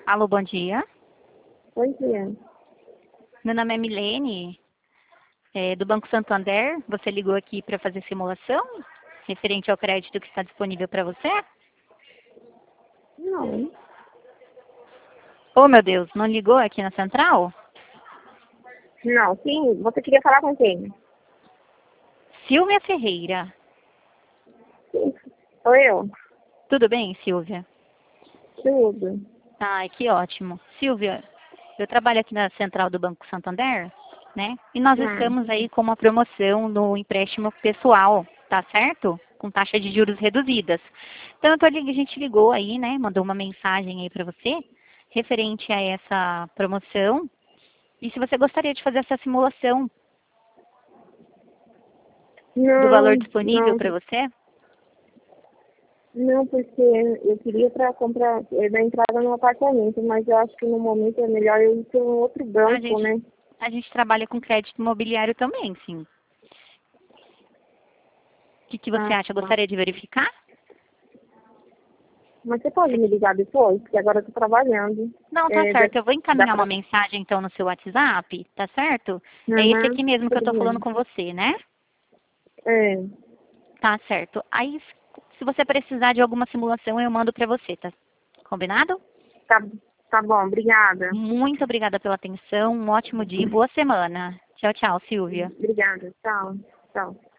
Alô, bom dia. Oi, dia. Meu nome é Milene, do Banco Santander. Você ligou aqui para fazer simulação referente ao crédito que está disponível para você? Não, Oh, meu Deus, não ligou aqui na central? não, sim, você queria falar com quem? Silvia Ferreira. Sim, sou eu. Tudo bem, Silvia? Tudo. Ai, que ótimo. Silvia, eu trabalho aqui na central do Banco Santander, né? E nós Hum. estamos aí com uma promoção no empréstimo pessoal, tá certo? Com taxa de juros reduzidas. Então, a gente ligou aí, né? Mandou uma mensagem aí para você, referente a essa promoção. E se você gostaria de fazer essa simulação do valor Não, disponível não, para você? não, porque eu queria para comprar, dar entrada no apartamento, mas eu acho que no momento é melhor eu ir para um outro A banco, gente, né? a gente trabalha com crédito imobiliário também, sim. O que você Ah, acha? tá. Gostaria de verificar? Mas você pode me ligar depois, porque agora eu tô trabalhando. Não, tá É, certo. Eu vou dá encaminhar uma pra... mensagem então no seu WhatsApp, tá certo? É esse Uhum, aqui mesmo que eu tudo tô falando bem. com você, né? É, Tá certo. Aí, se você precisar de alguma simulação, eu mando pra você, tá? Combinado? tá, tá bom, obrigada. Muito obrigada pela atenção. Um ótimo dia e boa semana. Tchau, tchau, Silvia. Obrigada, tchau, tchau.